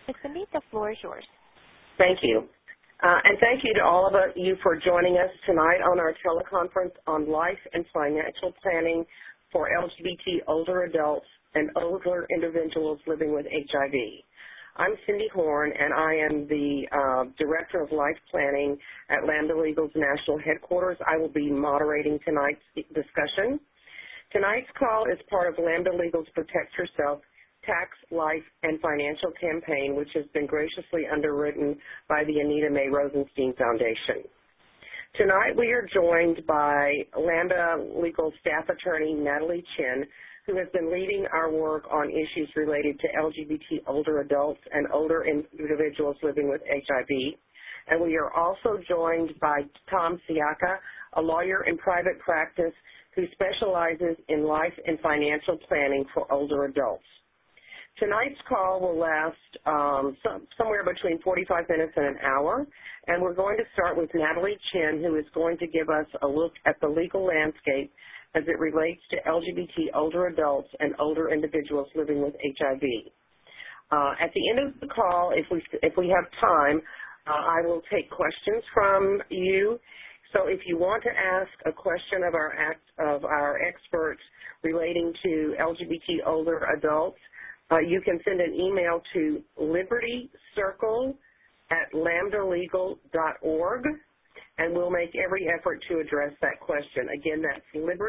Ms. Cindy, the floor is yours. Thank you. And thank you to all of you for joining us tonight on our teleconference on life and financial planning for LGBT older adults and older individuals living with HIV. I'm Cindy Horn, and I am the Director of Life Planning at Lambda Legal's National Headquarters. I will be moderating tonight's discussion. Tonight's call is part of Lambda Legal's Protect Yourself Tax, Life, and Financial campaign, which has been graciously underwritten by the Anita Mae Rosenstein Foundation. Tonight we are joined by Lambda Legal Staff Attorney Natalie Chin, who has been leading our work on issues related to LGBT older adults and older individuals living with HIV. And we are also joined by Tom Siaka, a lawyer in private practice who specializes in life and financial planning for older adults. Tonight's call will last somewhere between 45 minutes and an hour, and we're going to start with Natalie Chin, who is going to give us a look at the legal landscape as it relates to LGBT older adults and older individuals living with HIV. At the end of the call, if we have time, I will take questions from you. So if you want to ask a question of our experts relating to LGBT older adults, you can send an email to libertycircle@lambdalegal.org, and we'll make every effort to address that question. Again, that's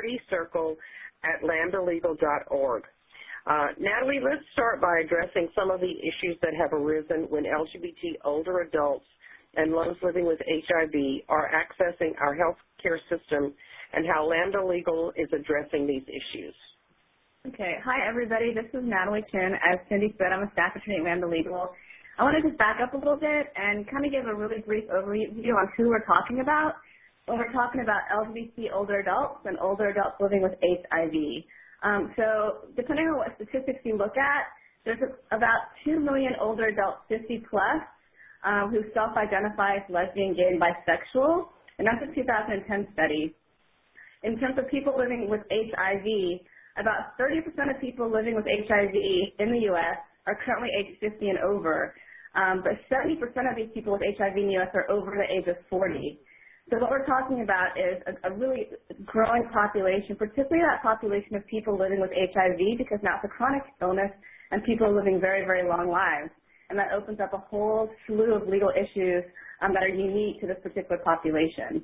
libertycircle@lambdalegal.org. Natalie, let's start by addressing some of the issues that have arisen when LGBT older adults and those living with HIV are accessing our health care system and how Lambda Legal is addressing these issues. Okay. Hi, everybody. This is Natalie Chin. As Cindy said, I'm a staff attorney at Lambda Legal. I want to just back up a little bit and kind of give a really brief overview on who we're talking about when we're talking about LGBT older adults and older adults living with HIV. So depending on what statistics you look at, there's about 2 million older adults 50-plus who self-identify as lesbian, gay, and bisexual, and that's a 2010 study. In terms of people living with HIV, about 30% of people living with HIV in the U.S. are currently age 50 and over, but 70% of these people with HIV in the U.S. are over the age of 40. So what we're talking about is a really growing population, particularly that population of people living with HIV, because now it's a chronic illness and people are living very, very long lives. And that opens up a whole slew of legal issues that are unique to this particular population.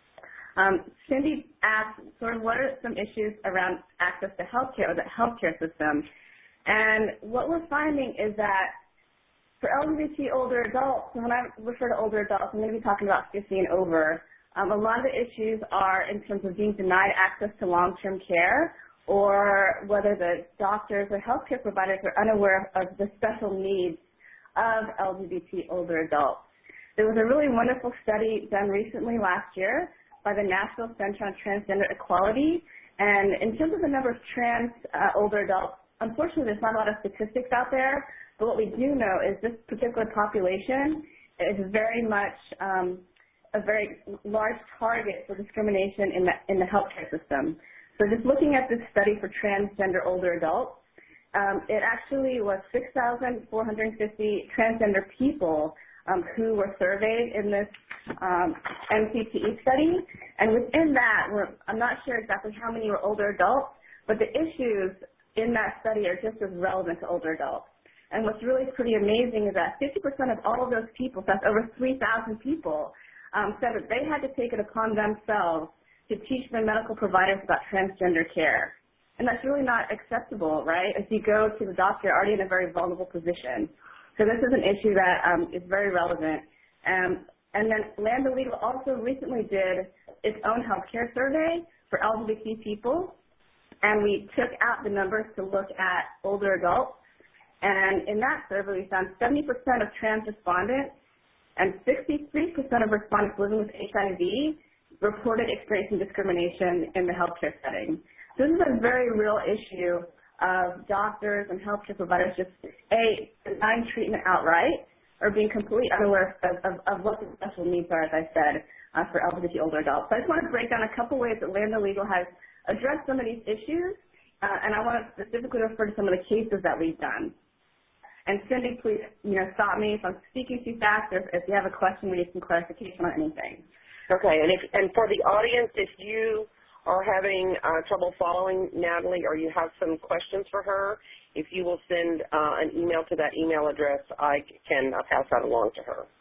Cindy asked sort of what are some issues around access to healthcare or the healthcare system. And what we're finding is that for LGBT older adults, and when I refer to older adults, I'm going to be talking about 50 and over, a lot of the issues are in terms of being denied access to long-term care or whether the doctors or healthcare providers are unaware of the special needs of LGBT older adults. There was a really wonderful study done recently last year by the National Center on Transgender Equality, and in terms of the number of trans older adults, unfortunately there's not a lot of statistics out there, but what we do know is this particular population is very much a very large target for discrimination in the healthcare system. So just looking at this study for transgender older adults, it actually was 6,450 transgender people who were surveyed in this NCTE study, and within that, I'm not sure exactly how many were older adults, but the issues in that study are just as relevant to older adults. And what's really pretty amazing is that 50% of all of those people, that's over 3,000 people, said that they had to take it upon themselves to teach their medical providers about transgender care. And that's really not acceptable, right? If you go to the doctor, you're already in a very vulnerable position. So this is an issue that is very relevant. And then Lambda Legal also recently did its own healthcare survey for LGBT people, and we took out the numbers to look at older adults. And in that survey, we found 70% of trans respondents and 63% of respondents living with HIV reported experiencing discrimination in the healthcare setting. So this is a very real issue of doctors and healthcare providers just, denying treatment outright or being completely unaware of what the special needs are, as I said, for LGBT older adults. So I just want to break down a couple ways that Lambda Legal has addressed some of these issues, and I want to specifically refer to some of the cases that we've done. And Cindy, please, stop me if I'm speaking too fast or if you have a question, we need some clarification on anything. Okay, and for the audience, if you are having trouble following Natalie or you have some questions for her, if you will send an email to that email address, I can pass that along to her.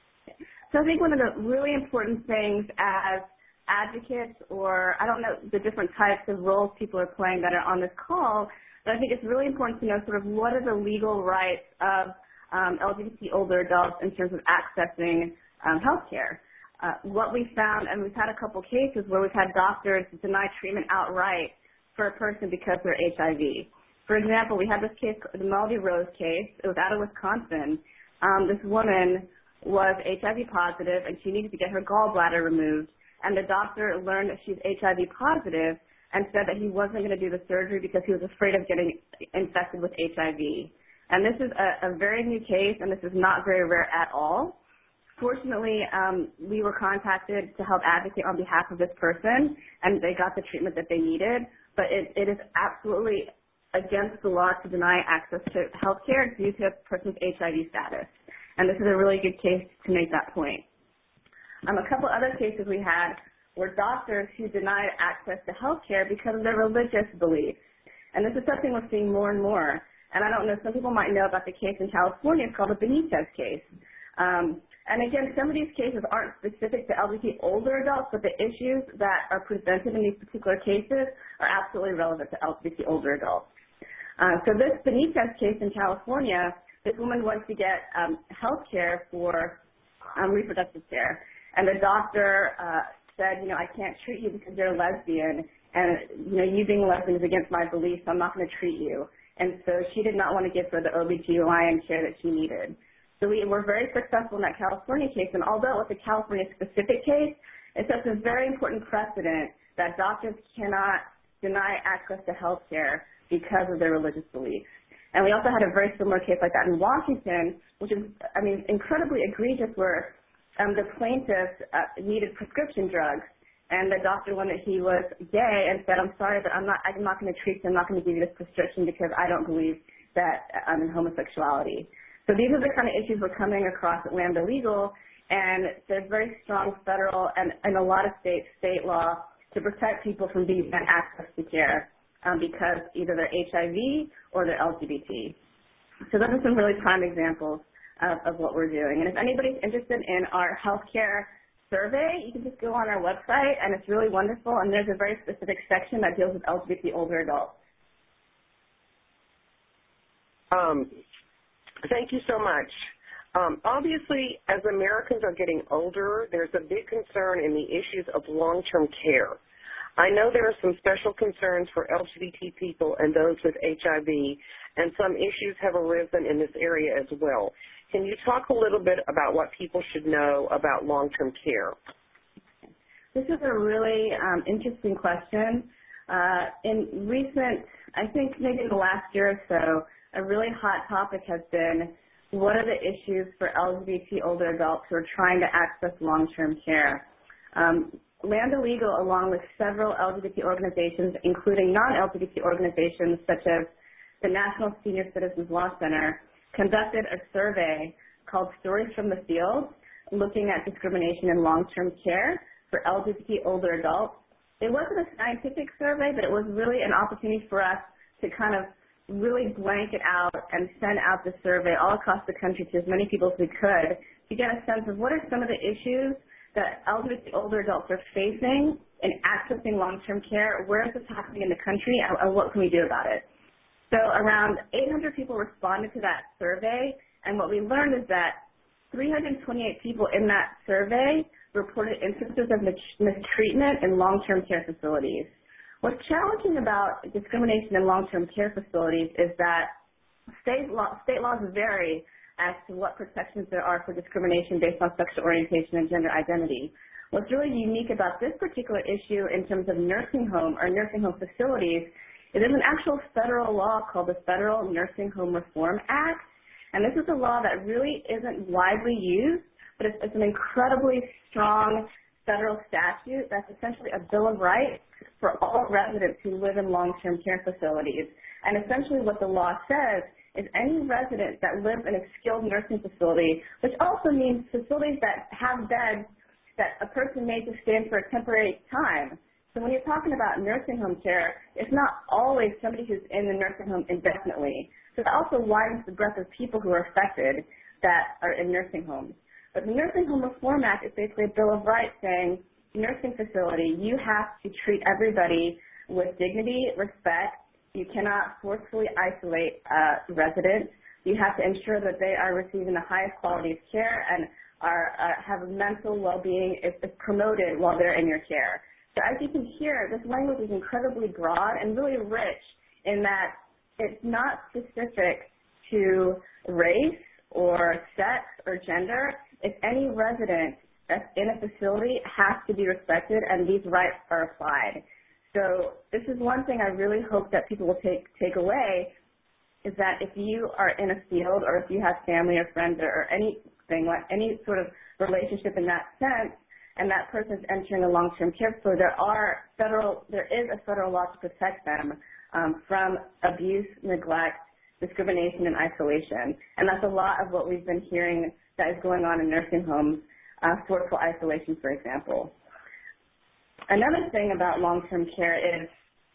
So I think one of the really important things as advocates, or I don't know the different types of roles people are playing that are on this call, but I think it's really important to know sort of what are the legal rights of LGBT older adults in terms of accessing health care. What we found, and we've had a couple cases where we've had doctors deny treatment outright for a person because they're HIV. For example, we had this case, the Melody Rose case. It was out of Wisconsin. This woman was HIV positive, and she needed to get her gallbladder removed. And the doctor learned that she's HIV positive and said that he wasn't going to do the surgery because he was afraid of getting infected with HIV. And this is a very new case, and this is not very rare at all. Fortunately, we were contacted to help advocate on behalf of this person, and they got the treatment that they needed. But it is absolutely against the law to deny access to health care due to a person's HIV status. And this is a really good case to make that point. A couple other cases we had were doctors who denied access to health care because of their religious beliefs. And this is something we're seeing more and more. And I don't know, some people might know about the case in California. It's called the Benitez case. And again, some of these cases aren't specific to LGBT older adults, but the issues that are presented in these particular cases are absolutely relevant to LGBT older adults. So this Benitez case in California, this woman wants to get health care for reproductive care. And the doctor said, I can't treat you because you're a lesbian, and, you being a lesbian is against my beliefs, so I'm not going to treat you. And so she did not want to give her the OBGYN care that she needed. So we were very successful in that California case, and although it was a California-specific case, it sets a very important precedent that doctors cannot deny access to health care because of their religious beliefs. And we also had a very similar case like that in Washington, which is, incredibly egregious, where the plaintiff needed prescription drugs, and the doctor learned that he was gay and said, I'm sorry, but I'm not going to treat you, I'm not going to give you this prescription because I don't believe that I'm in homosexuality. So these are the kind of issues we're coming across at Lambda Legal, and there's very strong federal and a lot of state law to protect people from being denied access to care because either they're HIV or they're LGBT. So those are some really prime examples of what we're doing. And if anybody's interested in our healthcare survey, you can just go on our website, and it's really wonderful, and there's a very specific section that deals with LGBT older adults. Thank you so much. Obviously, as Americans are getting older, there's a big concern in the issues of long-term care. I know there are some special concerns for LGBT people and those with HIV, and some issues have arisen in this area as well. Can you talk a little bit about what people should know about long-term care? This is a really interesting question. In recent, I think maybe in the last year or so, a really hot topic has been what are the issues for LGBT older adults who are trying to access long-term care. Lambda Legal, along with several LGBT organizations, including non-LGBT organizations such as the National Senior Citizens Law Center, conducted a survey called Stories from the Field, looking at discrimination in long-term care for LGBT older adults. It wasn't a scientific survey, but it was really an opportunity for us to kind of really blanket out and send out the survey all across the country to as many people as we could to get a sense of what are some of the issues that LGBT older adults are facing in accessing long-term care, where is this happening in the country, and what can we do about it. So around 800 people responded to that survey, and what we learned is that 328 people in that survey reported instances of mistreatment in long-term care facilities. What's challenging about discrimination in long-term care facilities is that state laws vary as to what protections there are for discrimination based on sexual orientation and gender identity. What's really unique about this particular issue in terms of nursing home or nursing home facilities is there's an actual federal law called the Federal Nursing Home Reform Act, and this is a law that really isn't widely used, but it's an incredibly strong federal statute that's essentially a Bill of Rights for all residents who live in long-term care facilities. And essentially what the law says is any resident that lives in a skilled nursing facility, which also means facilities that have beds that a person may just stay in for a temporary time. So when you're talking about nursing home care, it's not always somebody who's in the nursing home indefinitely. So it also widens the breadth of people who are affected that are in nursing homes. But the Nursing Home Reform Act is basically a Bill of Rights saying, nursing facility, you have to treat everybody with dignity, respect. You cannot forcefully isolate residents. You have to ensure that they are receiving the highest quality of care and have mental well-being is promoted while they're in your care. So as you can hear, this language is incredibly broad and really rich in that it's not specific to race or sex or gender. If any resident that's in a facility has to be respected and these rights are applied. So this is one thing I really hope that people will take away is that if you are in a field or if you have family or friends or anything, like any sort of relationship in that sense, and that person is entering a long-term care facility, there is a federal law to protect them from abuse, neglect, discrimination, and isolation. And that's a lot of what we've been hearing that is going on in nursing homes, forceful isolation, for example. Another thing about long-term care is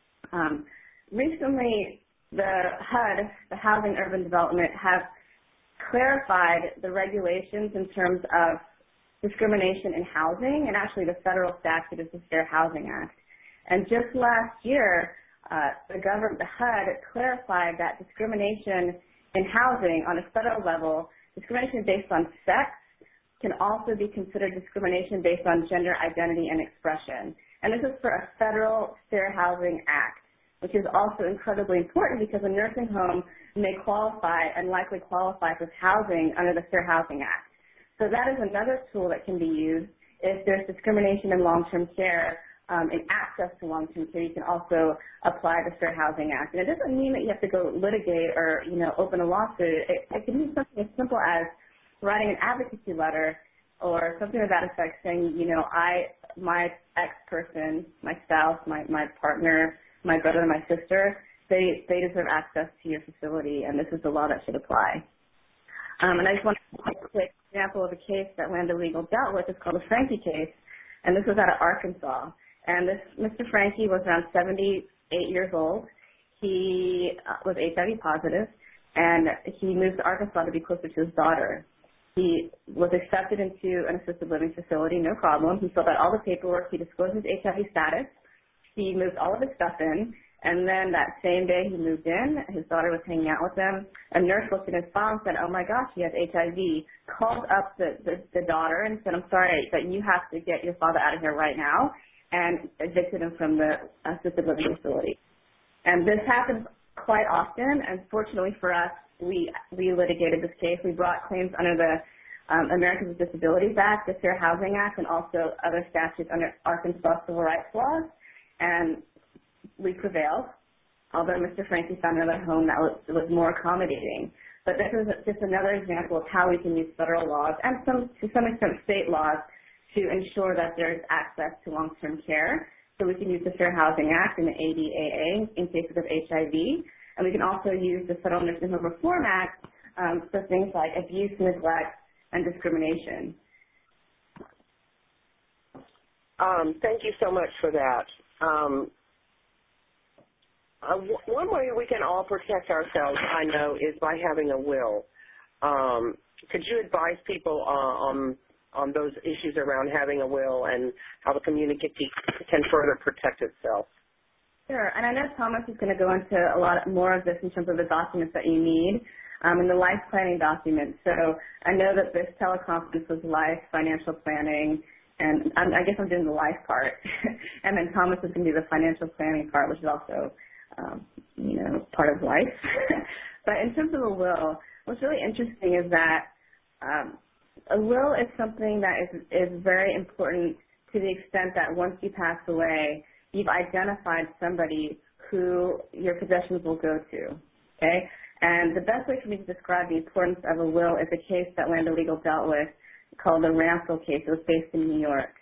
recently the HUD, the Housing Urban Development, have clarified the regulations in terms of discrimination in housing, and actually the federal statute is the Fair Housing Act. And just last year, the HUD clarified that discrimination in housing on a federal level, discrimination based on sex, can also be considered discrimination based on gender identity and expression. And this is for a federal Fair Housing Act, which is also incredibly important because a nursing home may qualify and likely qualify for housing under the Fair Housing Act. So that is another tool that can be used if there's discrimination in long-term care, in access to long-term care. You can also apply the Fair Housing Act. And it doesn't mean that you have to go litigate or, open a lawsuit. It can be something as simple as writing an advocacy letter or something to that effect saying, my ex-person, my spouse, my partner, my brother, my sister, they deserve access to your facility, and this is the law that should apply. And I just want to take a quick example of a case that Land O'Legal dealt with. It's called the Frankie case, and this was out of Arkansas. And this Mr. Frankie was around 78 years old. He was HIV positive, and he moved to Arkansas to be closer to his daughter. He was accepted into an assisted living facility, no problem. He filled out all the paperwork. He disclosed his HIV status. He moved all of his stuff in, and then that same day he moved in. His daughter was hanging out with him. A nurse looked at his file and said, oh, my gosh, he has HIV, called up the daughter and said, I'm sorry, but you have to get your father out of here right now, and evicted him from the assisted living facility. And this happens quite often, and fortunately for us, we litigated this case. We brought claims under the Americans with Disabilities Act, the Fair Housing Act, and also other statutes under Arkansas civil rights laws, and we prevailed, although Mr. Frankie found another home that was more accommodating. But this is just another example of how we can use federal laws and to some extent state laws to ensure that there's access to long-term care. So we can use the Fair Housing Act and the ADAA in cases of HIV, and we can also use the Federal Nursing Home Reform Act for things like abuse, neglect, and discrimination. Thank you so much for that. One way we can all protect ourselves, I know, is by having a will. Could you advise people on those issues around having a will and how the community can further protect itself? Sure, and I know Thomas is going to go into a lot more of this in terms of the documents that you need and the life planning documents. So I know that this teleconference was life, financial planning, and I guess I'm doing the life part, and then Thomas is going to do the financial planning part, which is also, part of life. But in terms of a will, what's really interesting is that a will is something that is very important to the extent that once you pass away, you've identified somebody who your possessions will go to, okay? And the best way for me to describe the importance of a will is a case that Land O'Legal dealt with called the Ransel case. It was based in New York.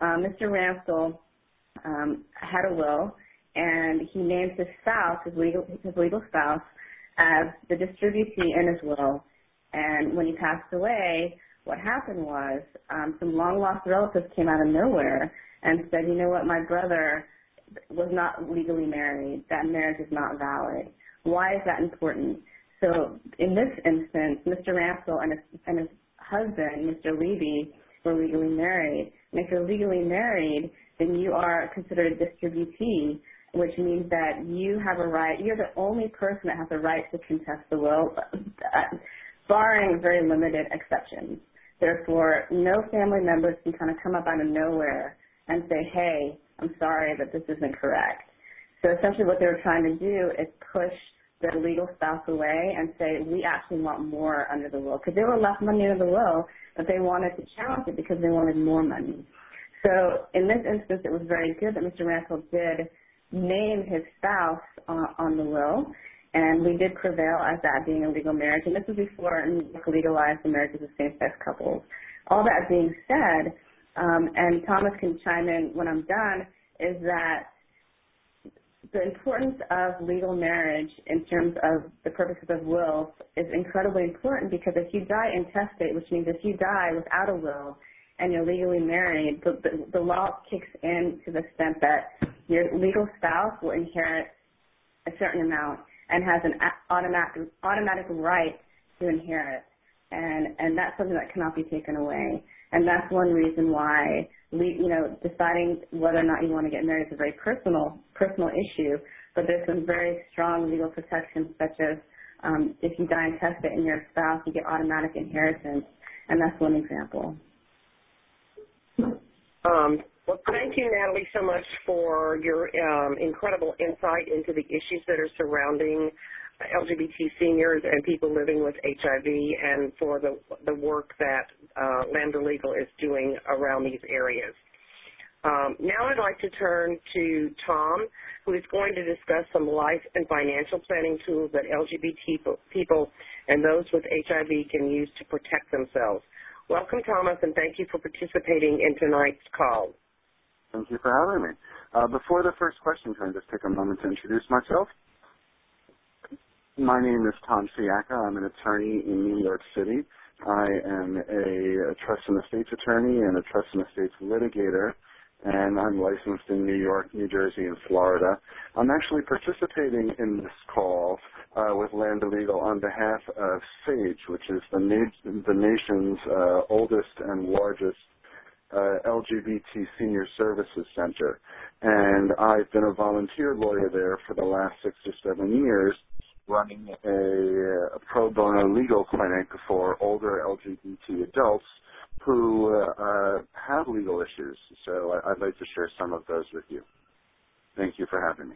Mr. Ransel had a will, and he named his spouse, his legal spouse, as the distributee in his will. And when he passed away, what happened was some long-lost relatives came out of nowhere and said, you know what, my brother was not legally married. That marriage is not valid. Why is that important? So in this instance, Mr. Ransel and his husband, Mr. Levy, were legally married. And if you're legally married, then you are considered a distributee, which means that you have a right, you're the only person that has a right to contest the will, barring very limited exceptions. Therefore, no family members can kind of come up out of nowhere and say, hey, I'm sorry, but this isn't correct. So essentially what they were trying to do is push their legal spouse away and say, we actually want more under the will, because they were left money under the will, but they wanted to challenge it because they wanted more money. So in this instance, it was very good that Mr. Ransel did name his spouse on the will, and we did prevail as that being a legal marriage. And this was before New York legalized the marriages of same-sex couples. All that being said, and Thomas can chime in when I'm done, is that the importance of legal marriage in terms of the purposes of wills is incredibly important, because if you die intestate, which means if you die without a will and you're legally married, the law kicks in to the extent that your legal spouse will inherit a certain amount and has an automatic right to inherit. And that's something that cannot be taken away. And that's one reason why deciding whether or not you want to get married is a very personal issue, but there's some very strong legal protections, such as if you die intestate and you're a spouse, you get automatic inheritance, and that's one example. Well, thank you, Natalie, so much for your incredible insight into the issues that are surrounding LGBT seniors and people living with HIV, and for the work that Lambda Legal is doing around these areas. Now I'd like to turn to Tom, who is going to discuss some life and financial planning tools that LGBT people and those with HIV can use to protect themselves. Welcome, Thomas, and thank you for participating in tonight's call. Thank you for having me. Before the first question, can I just take a moment to introduce myself? My name is Tom Siaka. I'm an attorney in New York City. I am a trust and estates attorney and a trust and estates litigator, and I'm licensed in New York, New Jersey, and Florida. I'm actually participating in this call with Lambda Legal on behalf of SAGE, which is the nation's oldest and largest LGBT Senior Services Center. And I've been a volunteer lawyer there for the last 6 to 7 years, running a pro bono legal clinic for older LGBT adults who have legal issues. So I'd like to share some of those with you. Thank you for having me.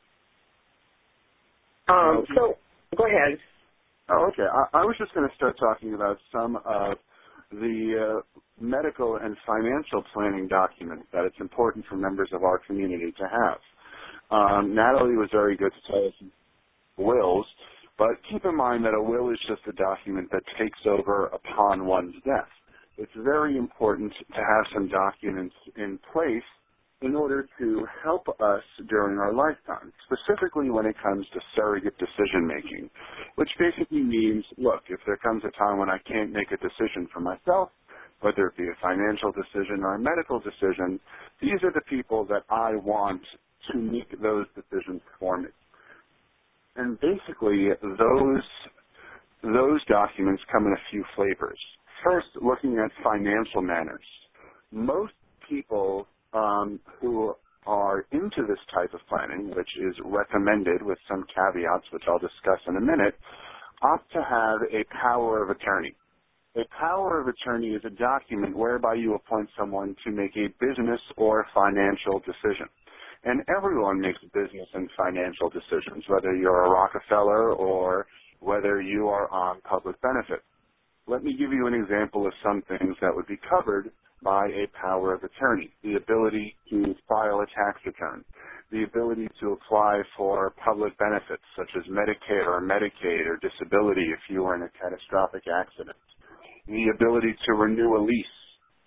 So go ahead. Oh, okay. I was just going to start talking about some of the medical and financial planning documents that it's important for members of our community to have. Natalie was very good to tell us wills, but keep in mind that a will is just a document that takes over upon one's death. It's very important to have some documents in place in order to help us during our lifetime, specifically when it comes to surrogate decision-making, which basically means, look, if there comes a time when I can't make a decision for myself, whether it be a financial decision or a medical decision, these are the people that I want to make those decisions for me. And basically, those documents come in a few flavors. First, looking at financial matters. Most people who are into this type of planning, which is recommended with some caveats, which I'll discuss in a minute, opt to have a power of attorney. A power of attorney is a document whereby you appoint someone to make a business or financial decision. And everyone makes business and financial decisions, whether you're a Rockefeller or whether you are on public benefit. Let me give you an example of some things that would be covered by a power of attorney. The ability to file a tax return, the ability to apply for public benefits such as Medicare or Medicaid or disability if you are in a catastrophic accident, the ability to renew a lease,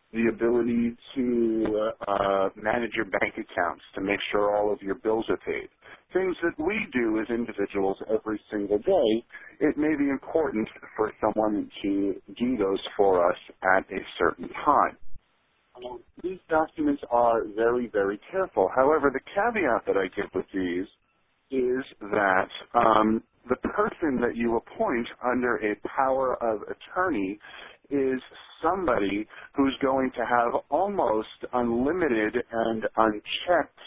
the ability to manage your bank accounts, to make sure all of your bills are paid. Things that we do as individuals every single day, it may be important for someone to do those for us at a certain time. These documents are very, very careful. However, the caveat that I give with these is that the person that you appoint under a power of attorney is somebody who's going to have almost unlimited and unchecked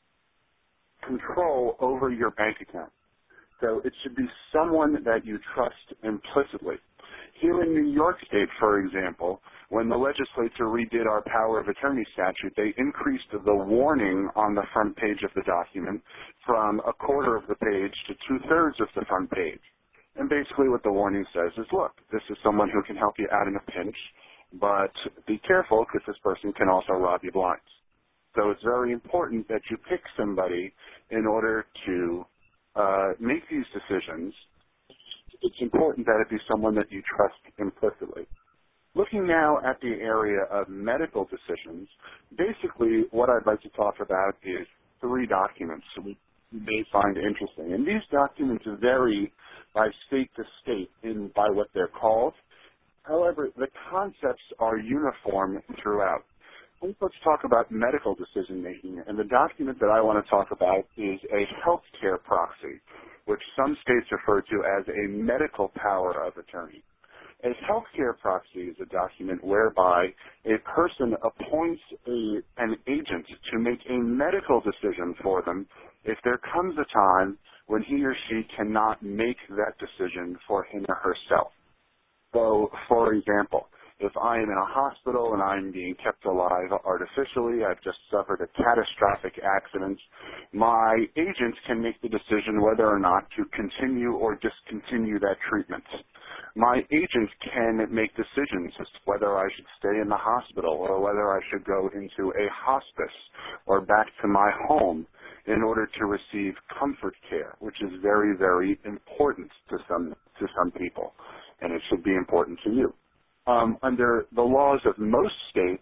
control over your bank account. So it should be someone that you trust implicitly. Here in New York State, for example, when the legislature redid our power of attorney statute, they increased the warning on the front page of the document from a quarter of the page to two-thirds of the front page. And basically what the warning says is, look, this is someone who can help you out in a pinch, but be careful because this person can also rob you blind. So it's very important that you pick somebody in order to make these decisions. It's important that it be someone that you trust implicitly. Looking now at the area of medical decisions, basically what I'd like to talk about is 3 documents we may find interesting. And these documents vary by state to state by what they're called. However, the concepts are uniform throughout. Let's talk about medical decision-making, and the document that I want to talk about is a healthcare proxy, which some states refer to as a medical power of attorney. A healthcare proxy is a document whereby a person appoints an agent to make a medical decision for them if there comes a time when he or she cannot make that decision for him or herself. So, for example, if I am in a hospital and I'm being kept alive artificially, I've just suffered a catastrophic accident, my agent can make the decision whether or not to continue or discontinue that treatment. My agent can make decisions as to whether I should stay in the hospital or whether I should go into a hospice or back to my home in order to receive comfort care, which is very, very important to some people, and it should be important to you. Under the laws of most states,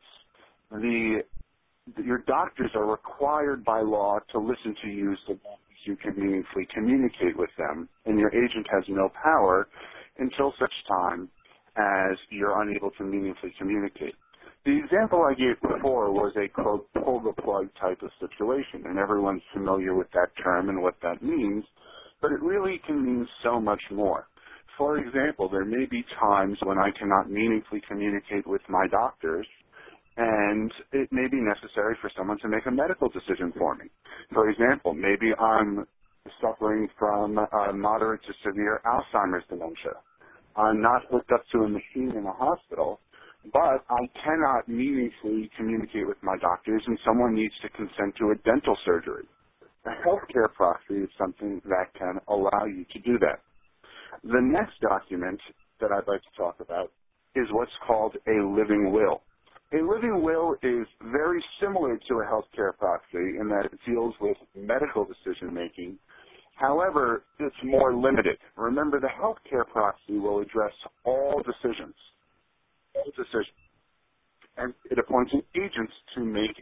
your doctors are required by law to listen to you so that you can meaningfully communicate with them, and your agent has no power until such time as you're unable to meaningfully communicate. The example I gave before was a, quote, pull the plug type of situation, and everyone's familiar with that term and what that means, but it really can mean so much more. For example, there may be times when I cannot meaningfully communicate with my doctors, and it may be necessary for someone to make a medical decision for me. For example, maybe I'm suffering from moderate to severe Alzheimer's dementia. I'm not hooked up to a machine in a hospital, but I cannot meaningfully communicate with my doctors, and someone needs to consent to a dental surgery. A healthcare proxy is something that can allow you to do that. The next document that I'd like to talk about is what's called a living will. A living will is very similar to a healthcare proxy in that it deals with medical decision-making. However, it's more limited. Remember, the healthcare proxy will address all decisions, and it appoints an agent to make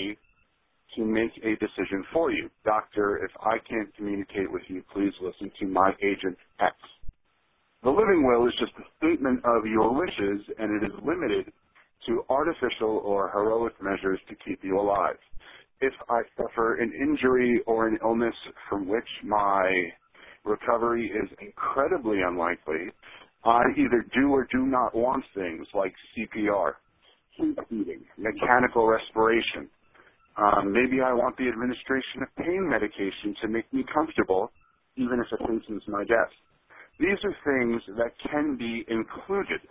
a decision for you. Doctor, if I can't communicate with you, please listen to my agent X. The living will is just a statement of your wishes, and it is limited to artificial or heroic measures to keep you alive. If I suffer an injury or an illness from which my recovery is incredibly unlikely, I either do or do not want things like CPR, heat feeding, mechanical respiration. Maybe I want the administration of pain medication to make me comfortable, even if it hastens my death. These are things that can be included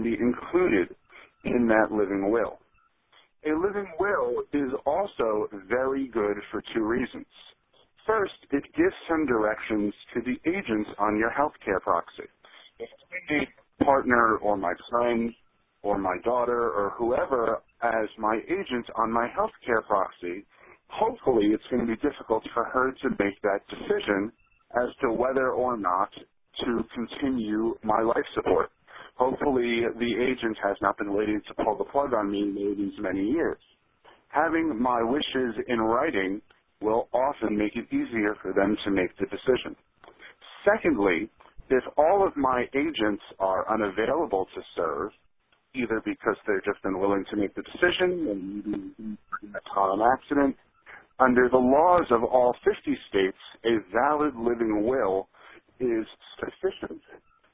in that living will. A living will is also very good for 2 reasons. First, it gives some directions to the agents on your healthcare proxy. If my partner or my friend or my daughter or whoever as my agent on my healthcare proxy, hopefully it's going to be difficult for her to make that decision as to whether or not to continue my life support. Hopefully the agent has not been waiting to pull the plug on me these many years. Having my wishes in writing will often make it easier for them to make the decision. Secondly, if all of my agents are unavailable to serve, either because they've just been willing to make the decision and maybe in a car accident, under the laws of all 50 states, a valid living will is sufficient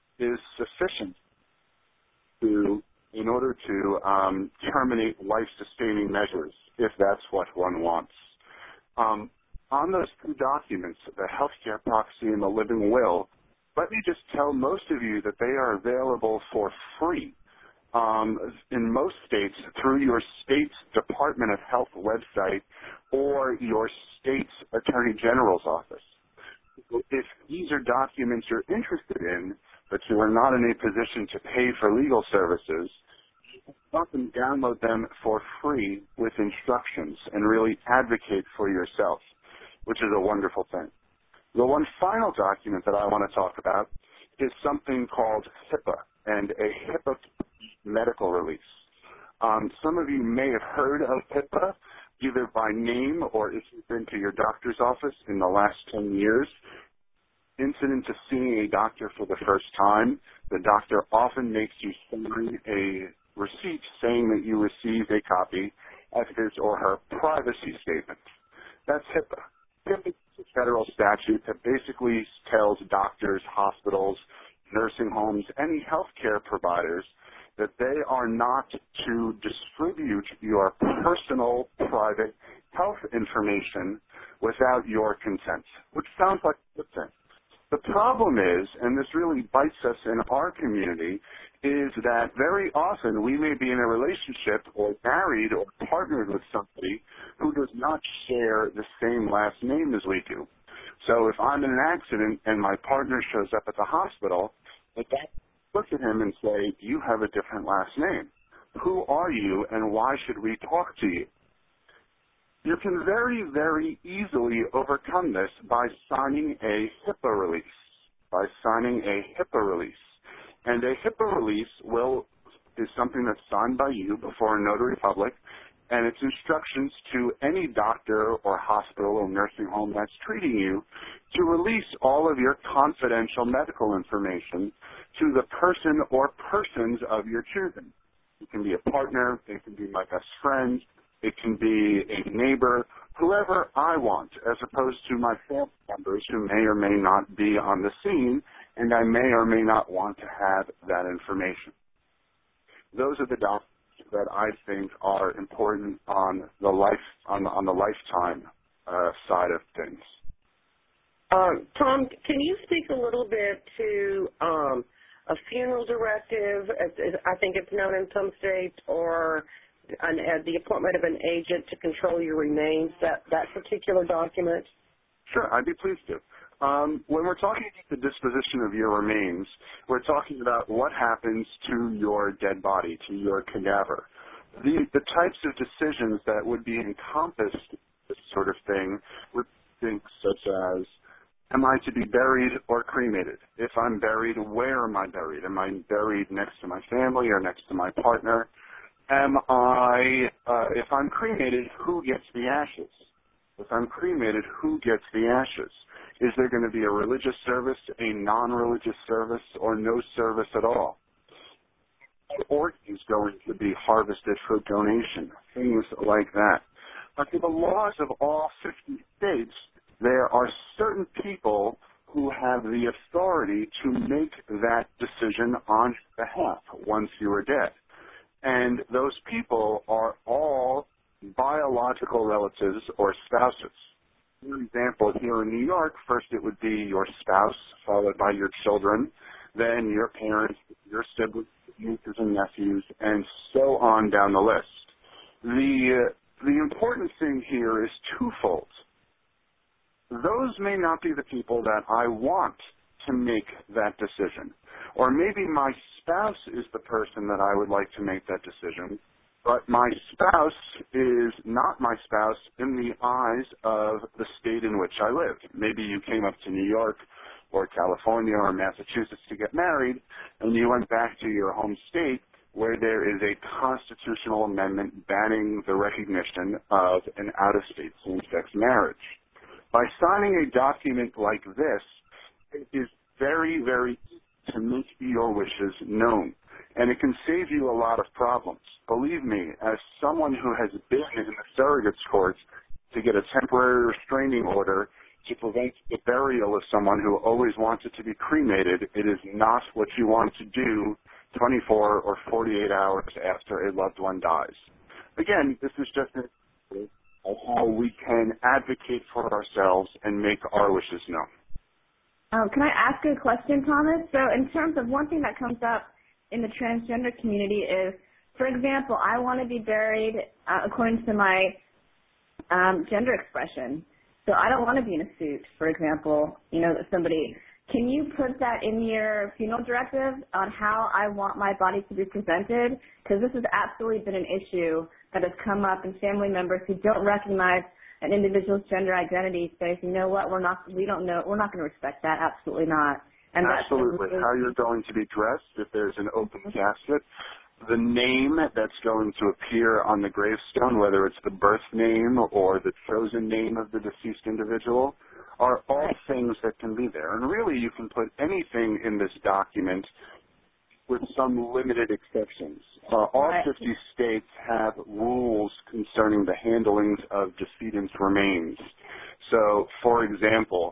in order to terminate life-sustaining measures, if that's what one wants. On those two documents, the healthcare proxy and the living will, let me just tell most of you that they are available for free in most states through your state's Department of Health website or your state's Attorney General's office. If these are documents you're interested in, but you are not in a position to pay for legal services, often download them for free with instructions and really advocate for yourself, which is a wonderful thing. The one final document that I want to talk about is something called HIPAA and a HIPAA medical release. Some of you may have heard of HIPAA either by name or if you've been to your doctor's office in the last 10 years. Incident to seeing a doctor for the first time, the doctor often makes you sign a receipt saying that you received a copy of his or her privacy statement. That's HIPAA. HIPAA is a federal statute that basically tells doctors, hospitals, nursing homes, any healthcare providers that they are not to distribute your personal, private health information without your consent, which sounds like a good thing. The problem is, and this really bites us in our community, is that very often we may be in a relationship or married or partnered with somebody who does not share the same last name as we do. So if I'm in an accident and my partner shows up at the hospital, the doctor look at him and say, you have a different last name. Who are you and why should we talk to you? You can very, very easily overcome this by signing a HIPAA release. And a HIPAA release is something that's signed by you before a notary public, and it's instructions to any doctor or hospital or nursing home that's treating you to release all of your confidential medical information to the person or persons of your choosing. It can be a partner, it can be my best friend, it can be a neighbor, whoever I want, as opposed to my family members who may or may not be on the scene, and I may or may not want to have that information. Those are the documents that I think are important on the lifetime side of things. Tom, can you speak a little bit to a funeral directive, I think it's known in some states, or the appointment of an agent to control your remains, that particular document? Sure, I'd be pleased to. When we're talking about the disposition of your remains, we're talking about what happens to your dead body, to your cadaver. The types of decisions that would be encompassed in this sort of thing would be things such as, am I to be buried or cremated? If I'm buried, where am I buried? Am I buried next to my family or next to my partner? If I'm cremated, who gets the ashes? If I'm cremated, who gets the ashes? Is there going to be a religious service, a non-religious service, or no service at all? Are organs going to be harvested for donation? Things like that. Under the laws of all 50 states, there are certain people who have the authority to make that decision on your behalf once you are dead. And those people are all biological relatives or spouses. For example, here in New York, first it would be your spouse, followed by your children, then your parents, your siblings, nieces and nephews, and so on down the list. The important thing here is twofold. Those may not be the people that I want to make that decision. Or maybe my spouse is the person that I would like to make that decision, but my spouse is not my spouse in the eyes of the state in which I live. Maybe you came up to New York or California or Massachusetts to get married, and you went back to your home state where there is a constitutional amendment banning the recognition of an out-of-state same-sex marriage. By signing a document like this, it is very, very easy to make your wishes known, and it can save you a lot of problems. Believe me, as someone who has been in the surrogate's courts to get a temporary restraining order to prevent the burial of someone who always wanted to be cremated, it is not what you want to do 24 or 48 hours after a loved one dies. Again, this is just an example of how we can advocate for ourselves and make our wishes known. Can I ask you a question, Thomas? So in terms of one thing that comes up in the transgender community is, for example, I want to be buried according to my gender expression. So I don't want to be in a suit, for example, can you put that in your funeral directive on how I want my body to be presented? Because this has absolutely been an issue that has come up in family members who don't recognize an individual's gender identity say, you know what, we're not going to respect that, absolutely not. And absolutely. How you're going to be dressed, if there's an open casket, the name that's going to appear on the gravestone, whether it's the birth name or the chosen name of the deceased individual, are all things that can be there. And really, you can put anything in this document with some limited exceptions. All 50 states have rules concerning the handlings of decedent's remains. So, for example,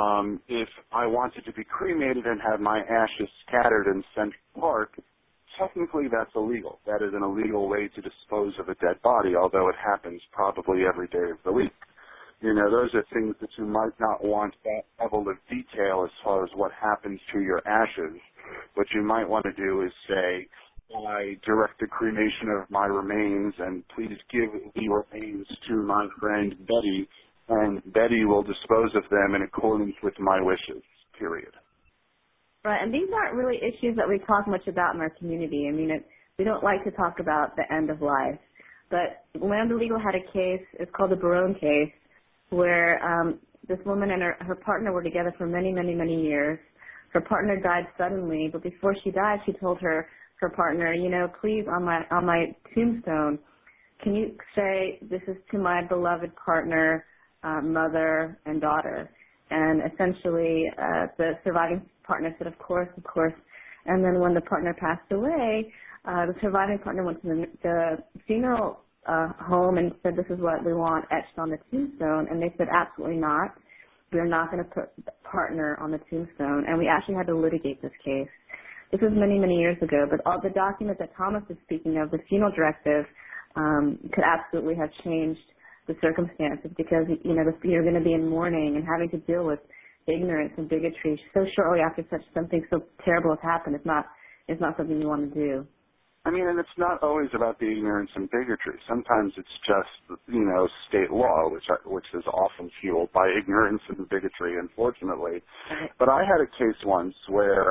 if I wanted to be cremated and have my ashes scattered in Central Park, technically that's illegal. That is an illegal way to dispose of a dead body, although it happens probably every day of the week. Those are things that you might not want that level of detail as far as what happens to your ashes. What you might want to do is say, I direct the cremation of my remains, and please give the remains to my friend Betty, and Betty will dispose of them in accordance with my wishes, period. Right, and these aren't really issues that we talk much about in our community. I mean, we don't like to talk about the end of life. But Lambda Legal had a case, it's called the Barone case, where this woman and her partner were together for many, many, many years. Her partner died suddenly, but before she died, she told her partner, please, on my tombstone, can you say, this is to my beloved partner, mother, and daughter? And essentially, the surviving partner said, of course. And then when the partner passed away, the surviving partner went to the funeral home and said, this is what we want etched on the tombstone. And they said, absolutely not. We're not going to put partner on the tombstone. And we actually had to litigate this case. This was many, many years ago. But all the documents that Thomas is speaking of, the funeral directive, could absolutely have changed the circumstances because, you're going to be in mourning and having to deal with ignorance and bigotry so shortly after something so terrible has happened. It's not something you want to do. I mean, and it's not always about the ignorance and bigotry. Sometimes it's just, state law, which is often fueled by ignorance and bigotry, unfortunately. But I had a case once where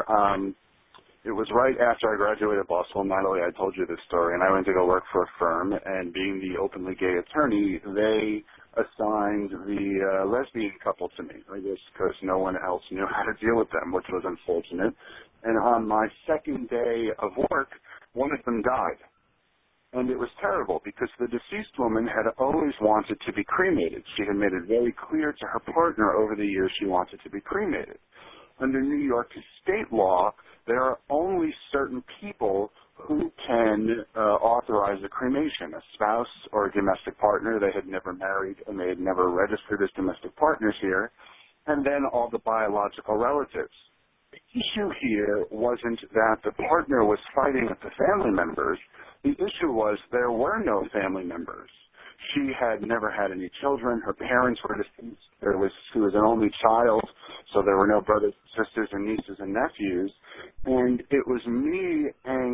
it was right after I graduated law school. Natalie, I told you this story, and I went to go work for a firm, and being the openly gay attorney, they assigned the lesbian couple to me, I guess because no one else knew how to deal with them, which was unfortunate. And on my second day of work, one of them died. And it was terrible because the deceased woman had always wanted to be cremated. She had made it very clear to her partner over the years she wanted to be cremated. Under New York state law, there are only certain people who can authorize a cremation, a spouse or a domestic partner. They had never married and they had never registered as domestic partners here, and then all the biological relatives. The issue here wasn't that the partner was fighting with the family members. The issue was there were no family members. She had never had any children. Her parents were deceased. She was an only child, so there were no brothers, sisters, and nieces and nephews. And it was me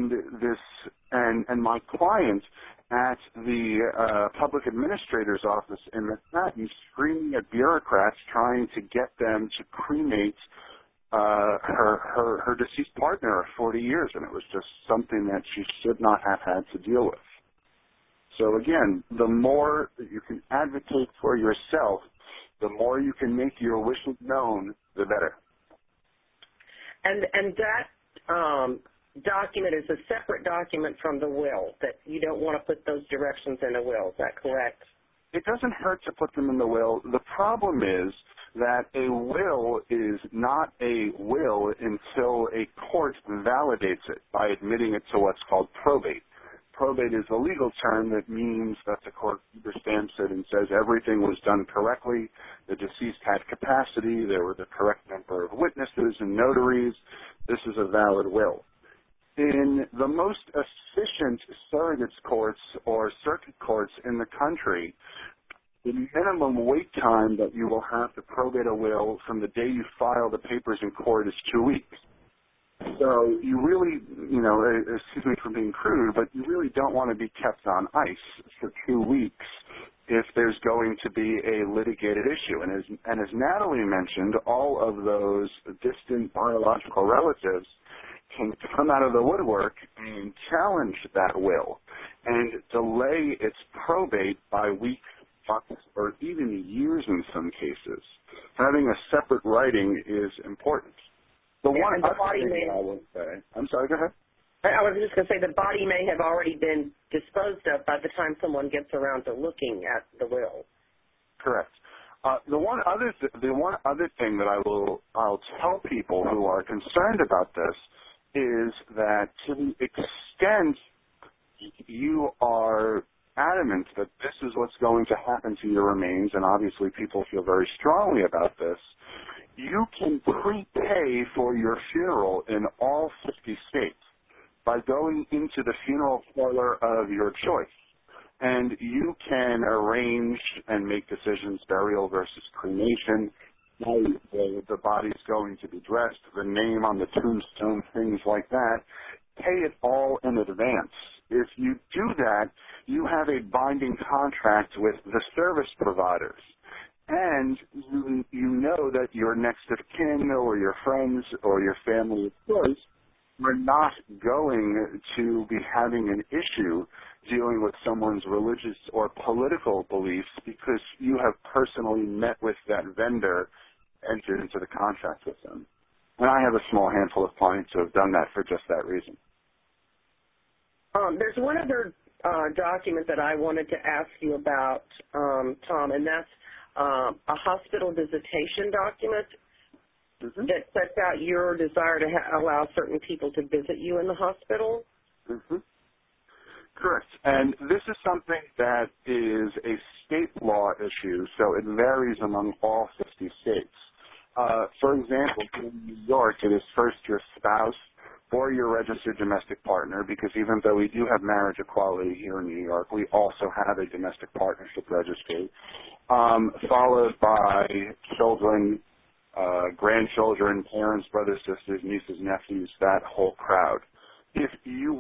and my client at the public administrator's office in Manhattan screaming at bureaucrats trying to get them to cremate her deceased partner of 40 years, and it was just something that she should not have had to deal with. So again, the more that you can advocate for yourself, the more you can make your wishes known, the better. And that document is a separate document from the will, that you don't want to put those directions in a will. Is that correct? It doesn't hurt to put them in the will. The problem is that a will is not a will until a court validates it by admitting it to what's called probate. Probate is a legal term that means that the court stamps it and says everything was done correctly, the deceased had capacity, there were the correct number of witnesses and notaries, this is a valid will. In the most efficient surrogates courts or circuit courts in the country, the minimum wait time that you will have to probate a will from the day you file the papers in court is 2 weeks. So you really, excuse me for being crude, but you really don't want to be kept on ice for 2 weeks if there's going to be a litigated issue. And as Natalie mentioned, all of those distant biological relatives can come out of the woodwork and challenge that will and delay its probate by weeks, months, or even years in some cases. Having a separate writing is important. The one other thing that I will say, I'm sorry, go ahead. I was just going to say the body may have already been disposed of by the time someone gets around to looking at the will. Correct. The one other thing that I'll tell people who are concerned about this is that to the extent you are adamant that this is what's going to happen to your remains, and obviously people feel very strongly about this, you can prepay for your funeral in all 50 states by going into the funeral parlor of your choice. And you can arrange and make decisions, burial versus cremation, how the body's going to be dressed, the name on the tombstone, things like that. Pay it all in advance. If you do that, you have a binding contract with the service providers. And you know that your next of kin or your friends or your family of choice are not going to be having an issue dealing with someone's religious or political beliefs because you have personally met with that vendor, entered into the contract with them. And I have a small handful of clients who have done that for just that reason. There's one other document that I wanted to ask you about, Tom, and that's a hospital visitation document that sets out your desire to allow certain people to visit you in the hospital. Correct. And this is something that is a state law issue, so it varies among all 50 states. For example, in New York, it is first your spouse or your registered domestic partner, because even though we do have marriage equality here in New York, we also have a domestic partnership registry, followed by children, grandchildren, parents, brothers, sisters, nieces, nephews, that whole crowd. If you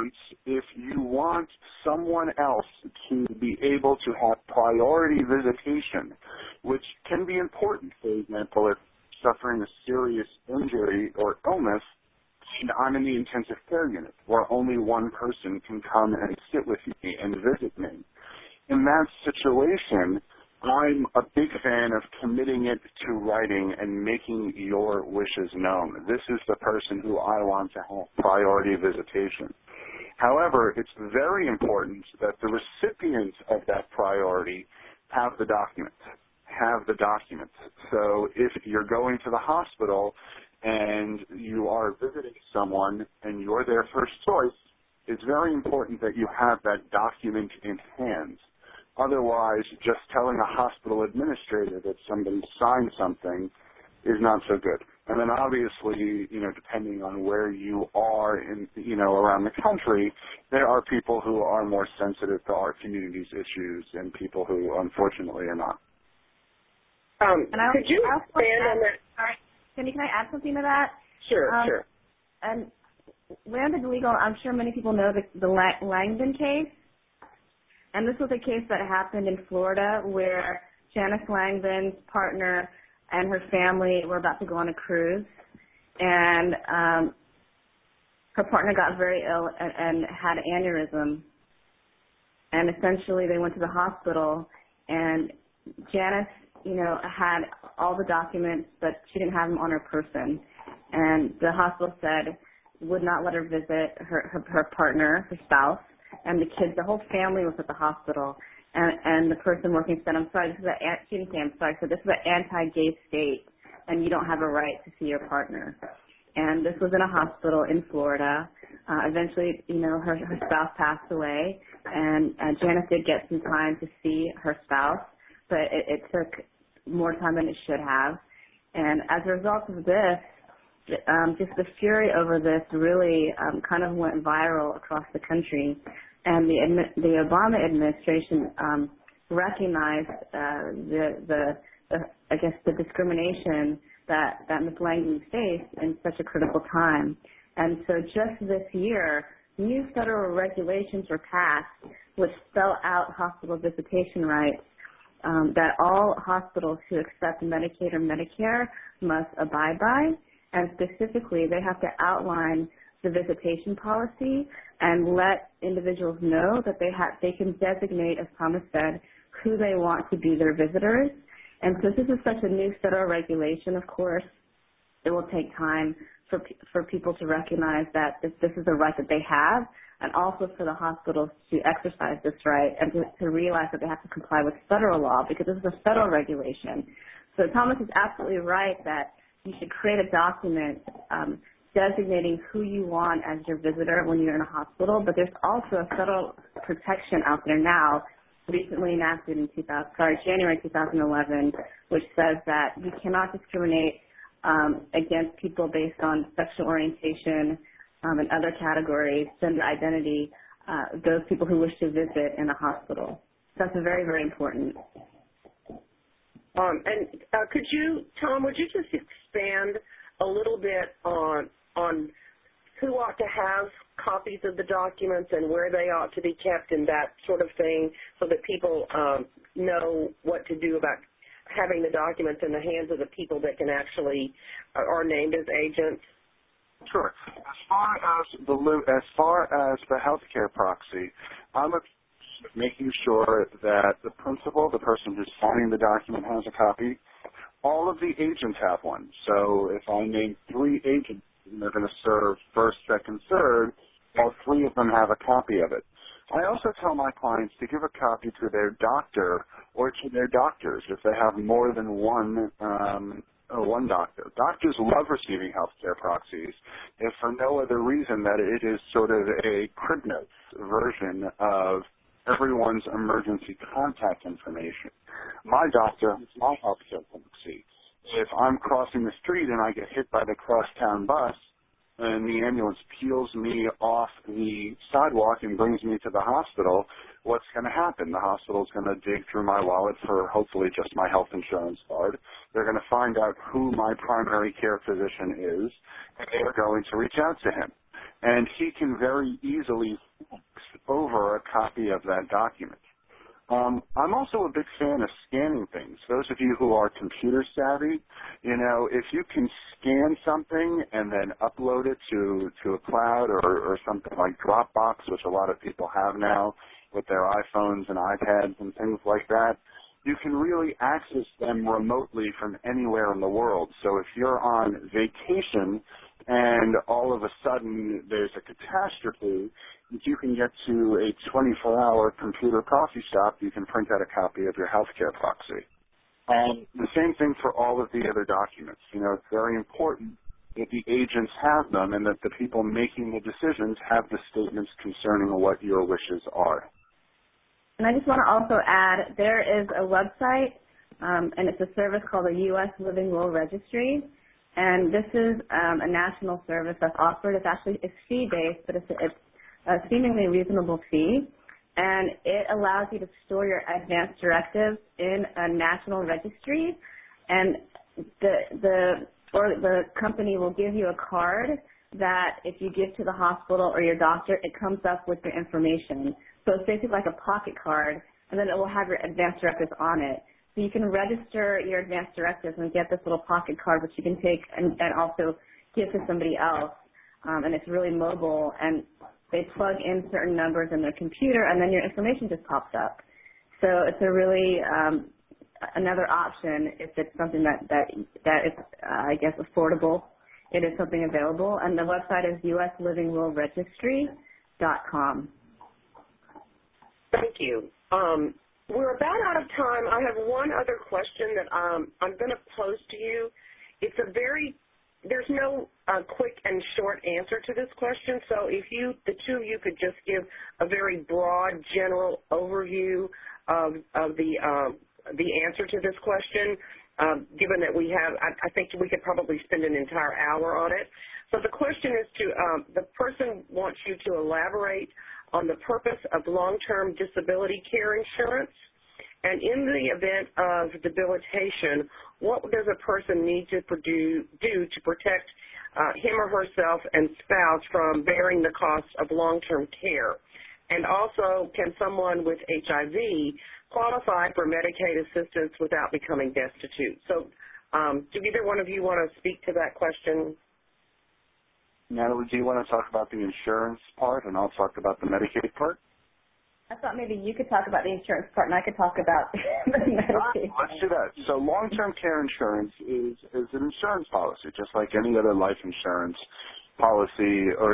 want someone else to be able to have priority visitation, which can be important, for example, if suffering a serious injury or illness, and I'm in the intensive care unit where only one person can come and sit with me and visit me. In that situation, I'm a big fan of committing it to writing and making your wishes known. This is the person who I want to have priority visitation. However, it's very important that the recipients of that priority have the document. So if you're going to the hospital and you are visiting someone and you're their first choice, it's very important that you have that document in hand. Otherwise, just telling a hospital administrator that somebody signed something is not so good. And then obviously, depending on where you are in, around the country, there are people who are more sensitive to our community's issues and people who unfortunately are not. Could you expand on that? Sorry, Cindy, can I add something to that? Sure. And Landed Legal, I'm sure many people know the Langdon case. And this was a case that happened in Florida where Janice Langdon's partner and her family were about to go on a cruise. And her partner got very ill and had an aneurysm. And essentially they went to the hospital, and Janice, had all the documents, but she didn't have them on her person. and the hospital said would not let her visit her partner, her spouse, and the kids. The whole family was at the hospital, and the person working said, "I'm sorry, she didn't say I'm sorry. So this is an anti-gay state, and you don't have a right to see your partner." And this was in a hospital in Florida. Eventually, her spouse passed away, and Janice did get some time to see her spouse, but it took more time than it should have. And as a result of this, just the fury over this really kind of went viral across the country. And the Obama administration recognized the discrimination that Ms. Langley faced in such a critical time. And so just this year, new federal regulations were passed which spell out hospital visitation rights that all hospitals who accept Medicaid or Medicare must abide by. And specifically, they have to outline the visitation policy and let individuals know that they can designate, as Thomas said, who they want to be their visitors. And since this is such a new federal regulation, of course, it will take time for people to recognize that this is a right that they have, and also for the hospitals to exercise this right and to realize that they have to comply with federal law because this is a federal regulation. So Thomas is absolutely right that you should create a document designating who you want as your visitor when you're in a hospital, but there's also a federal protection out there now, recently enacted in January 2011, which says that you cannot discriminate against people based on sexual orientation and other categories, gender identity, those people who wish to visit in a hospital. So that's very, very important. Could you, Tom, would you just expand a little bit on who ought to have copies of the documents and where they ought to be kept and that sort of thing so that people know what to do about having the documents in the hands of the people that can actually are named as agents? Sure. As far as the healthcare proxy, I'm making sure that the principal, the person who's signing the document, has a copy. All of the agents have one. So if I name 3 agents and they're going to serve first, second, third, all 3 of them have a copy of it. I also tell my clients to give a copy to their doctor or to their doctors if they have more than one doctor. Doctors love receiving healthcare proxies, if for no other reason that it is sort of a crib notes version of everyone's emergency contact information. My doctor has my healthcare proxy. If I'm crossing the street and I get hit by the crosstown bus and the ambulance peels me off the sidewalk and brings me to the hospital, what's going to happen? The hospital's going to dig through my wallet for hopefully just my health insurance card. They're going to find out who my primary care physician is, and they're going to reach out to him. And he can very easily fax over a copy of that document. I'm also a big fan of scanning things. Those of you who are computer savvy, if you can scan something and then upload it to a cloud or something like Dropbox, which a lot of people have now with their iPhones and iPads and things like that, you can really access them remotely from anywhere in the world. So if you're on vacation and all of a sudden there's a catastrophe, you can get to a 24-hour computer coffee shop, you can print out a copy of your healthcare proxy. The same thing for all of the other documents. It's very important that the agents have them and that the people making the decisions have the statements concerning what your wishes are. And I just want to also add, there is a website, and it's a service called the U.S. Living Will Registry. And this is a national service that's offered. It's fee-based, but it's a seemingly reasonable fee. And it allows you to store your advance directives in a national registry. And the company will give you a card that if you give to the hospital or your doctor, it comes up with your information. So it's basically like a pocket card, and then it will have your advance directives on it. So you can register your advance directives and get this little pocket card, which you can take and also give to somebody else. And it's really mobile, and they plug in certain numbers in their computer, and then your information just pops up. So it's a really another option if it's something that is, I guess, affordable it is something available, and the website is uslivingwillregistry.com. Thank you. We're about out of time. I have one other question that I'm going to pose to you. There's no quick and short answer to this question, so if the two of you could just give a very broad, general overview of the answer to this question, given that I think we could probably spend an entire hour on it. So the question is the person wants you to elaborate on the purpose of long-term disability care insurance, and in the event of debilitation, what does a person need to do to protect him or herself and spouse from bearing the cost of long-term care? And also, can someone with HIV qualify for Medicaid assistance without becoming destitute? So do either one of you want to speak to that question? Natalie, do you want to talk about the insurance part, and I'll talk about the Medicaid part? I thought maybe you could talk about the insurance part, and I could talk about the Medicaid. Let's do that. So long-term care insurance is an insurance policy, just like any other life insurance policy, or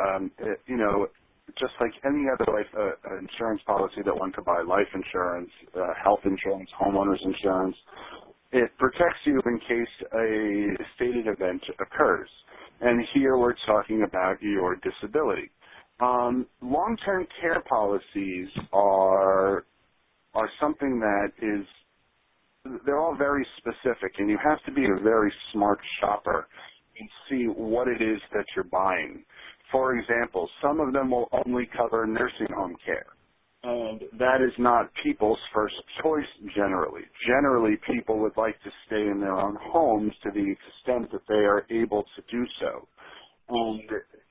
just like any other life insurance policy that one could buy, life insurance, health insurance, homeowners insurance. It protects you in case a stated event occurs. And here we're talking about your disability. Long-term care policies are something that they're all very specific, and you have to be a very smart shopper and see what it is that you're buying. For example, some of them will only cover nursing home care, and that is not people's first choice generally. Generally, people would like to stay in their own homes to the extent that they are able to do so. And,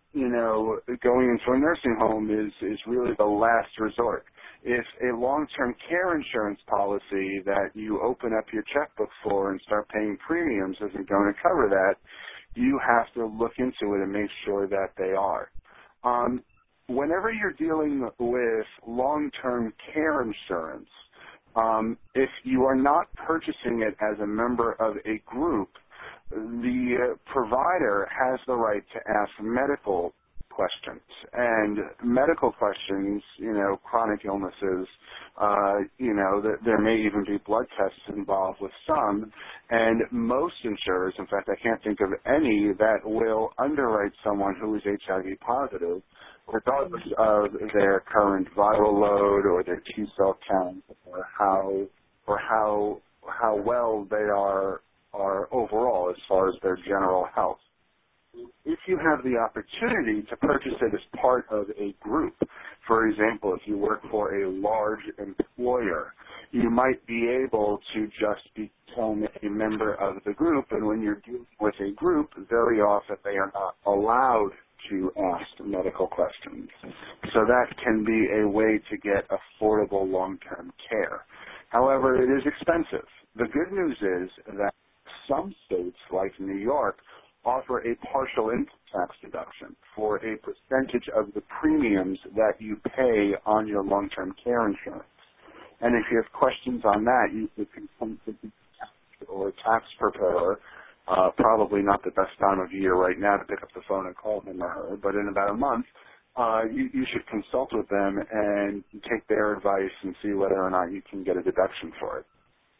going into a nursing home is really the last resort. If a long-term care insurance policy that you open up your checkbook for and start paying premiums isn't going to cover that, you have to look into it and make sure that they are. Whenever you're dealing with long-term care insurance, if you are not purchasing it as a member of a group, the provider has the right to ask medical questions. And medical questions, chronic illnesses, there may even be blood tests involved with some. And most insurers, in fact, I can't think of any that will underwrite someone who is HIV positive, regardless of their current viral load or their T-cell count or how well they are overall as far as their general health. If you have the opportunity to purchase it as part of a group, for example, if you work for a large employer, you might be able to just become a member of the group, and when you're dealing with a group, very often they are not allowed to ask medical questions. So that can be a way to get affordable long-term care. However, it is expensive. The good news is that some states, like New York, offer a partial income tax deduction for a percentage of the premiums that you pay on your long-term care insurance. And if you have questions on that, you can come to the tax or a tax preparer. Probably not the best time of year right now to pick up the phone and call him or her, but in about a month, you should consult with them and take their advice and see whether or not you can get a deduction for it.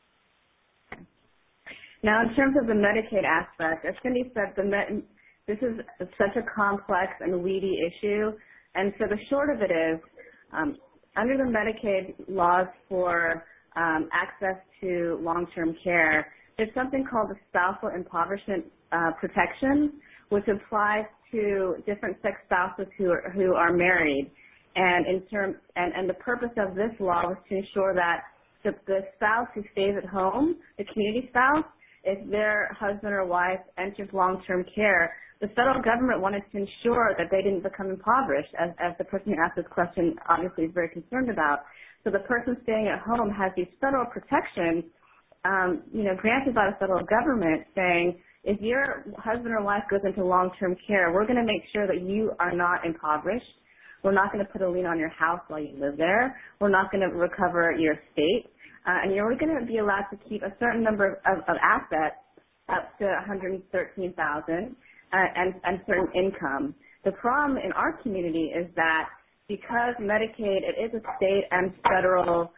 Now, in terms of the Medicaid aspect, as Cindy said, this is such a complex and weedy issue, and so the short of it is, under the Medicaid laws for access to long-term care, there's something called the spousal impoverishment protection, which applies to different sex spouses who are married, and the purpose of this law was to ensure that the spouse who stays at home, the community spouse, if their husband or wife enters long-term care, the federal government wanted to ensure that they didn't become impoverished, as the person who asked this question obviously is very concerned about. So the person staying at home has these federal protections, granted by the federal government, saying, if your husband or wife goes into long-term care, we're going to make sure that you are not impoverished. We're not going to put a lien on your house while you live there. We're not going to recover your estate. And you're going to be allowed to keep a certain number of assets up to $113,000. and certain income. The problem in our community is that because Medicaid, it is a state and federal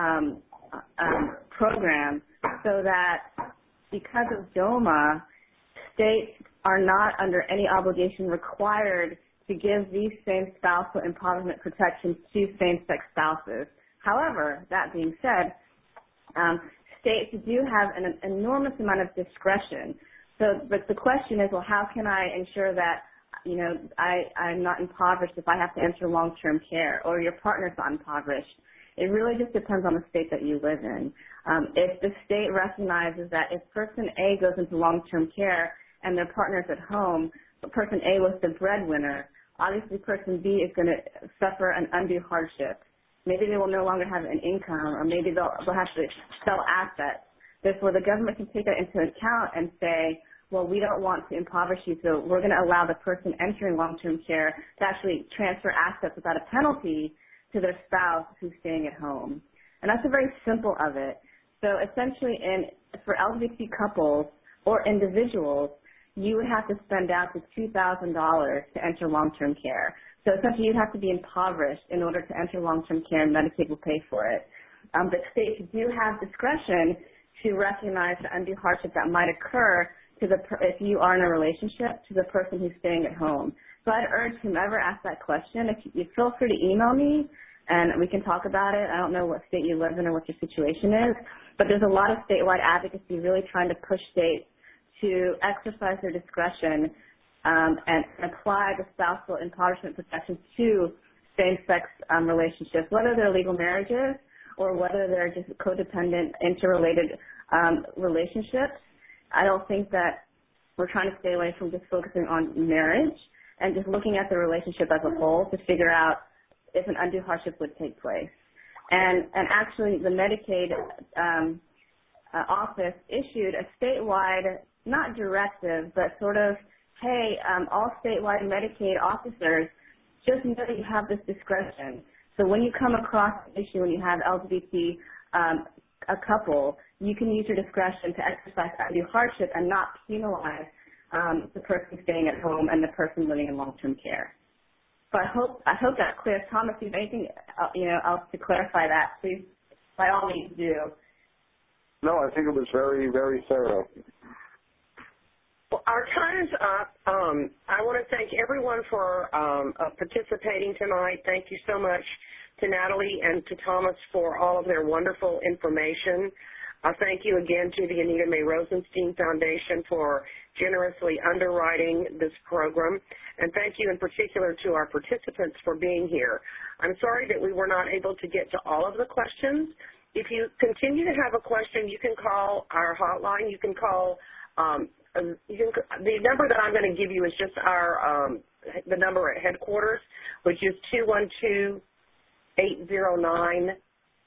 program, so that because of DOMA, states are not under any obligation required to give these same spousal impoverishment protections to same-sex spouses. However, that being said, states do have an enormous amount of discretion. So, but the question is, well, how can I ensure that, you know, I'm not impoverished if I have to enter long-term care, or your partner's not impoverished? It really just depends on the state that you live in. If the state recognizes that if person A goes into long-term care and their partner's at home, but person A was the breadwinner, obviously person B is going to suffer an undue hardship. Maybe they will no longer have an income, or maybe they'll have to sell assets. Therefore, the government can take that into account and say, well, we don't want to impoverish you, so we're going to allow the person entering long-term care to actually transfer assets without a penalty to their spouse who's staying at home. And that's a very simple of it. So essentially, for LGBT couples or individuals, you would have to spend out to $2,000 to enter long-term care. So essentially, you'd have to be impoverished in order to enter long-term care, and Medicaid will pay for it. But states do have discretion to recognize the undue hardship that might occur if you are in a relationship, to the person who's staying at home. So I'd urge whomever asked that question, if you feel free to email me, and we can talk about it. I don't know what state you live in or what your situation is, but there's a lot of statewide advocacy really trying to push states to exercise their discretion and apply the spousal impoverishment protections to same-sex relationships, whether they're legal marriages or whether they're just codependent, interrelated relationships. I don't think that we're trying to stay away from just focusing on marriage and just looking at the relationship as a whole to figure out if an undue hardship would take place. And actually, the Medicaid office issued a statewide, not directive, but sort of, hey, all statewide Medicaid officers, just know that you have this discretion. So when you come across an issue, when you have LGBT a couple, you can use your discretion to exercise undue hardship and not penalize the person staying at home and the person living in long-term care. So I hope that clears. Thomas, if you have anything else to clarify that, please, by all means, do. No, I think it was very, very thorough. Well, our time is up. I want to thank everyone for participating tonight. Thank you so much to Natalie and to Thomas for all of their wonderful information. Thank you again to the Anita Mae Rosenstein Foundation for generously underwriting this program. And thank you in particular to our participants for being here. I'm sorry that we were not able to get to all of the questions. If you continue to have a question, you can call our hotline. You can call the number that I'm going to give you is just the number at headquarters, which is 212-809-8585,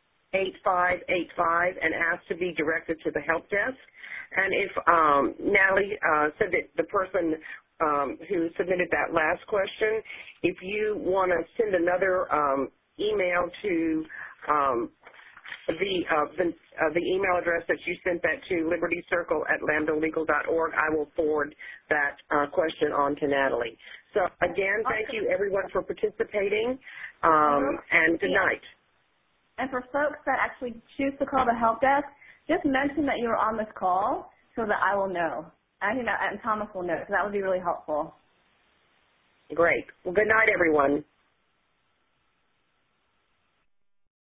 and ask to be directed to the help desk. And if Natalie said that the person who submitted that last question, if you want to send another email to the email address that you sent that to, libertycircle@lambdalegal.org, I will forward that question on to Natalie. So, again, thank you, everyone, for participating, and good night. And for folks that actually choose to call the help desk, just mention that you were on this call so that I will know. And Thomas will know, so that would be really helpful. Great. Well, good night, everyone.